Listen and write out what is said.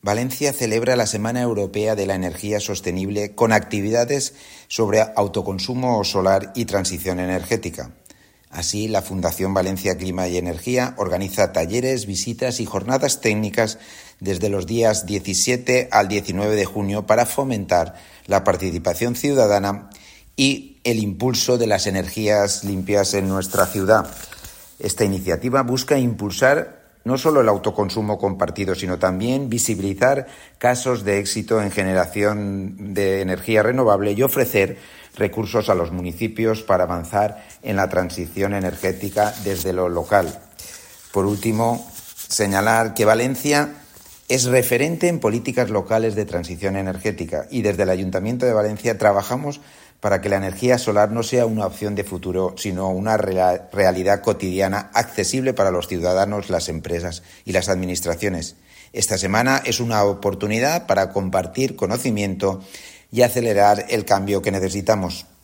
Valencia celebra la Semana Europea de la Energía Sostenible con actividades sobre autoconsumo solar y transición energética. Así, la Fundación Valencia Clima y Energía organiza talleres, visitas y jornadas técnicas desde los días 17 al 19 de junio para fomentar la participación ciudadana y el impulso de las energías limpias en nuestra ciudad. Esta iniciativa busca impulsar no solo el autoconsumo compartido, sino también visibilizar casos de éxito en generación de energía renovable y ofrecer recursos a los municipios para avanzar en la transición energética desde lo local. Por último, señalar que Valencia es referente en políticas locales de transición energética y desde el Ayuntamiento de Valencia trabajamos para que la energía solar no sea una opción de futuro, sino una realidad cotidiana accesible para los ciudadanos, las empresas y las administraciones. Esta semana es una oportunidad para compartir conocimiento y acelerar el cambio que necesitamos.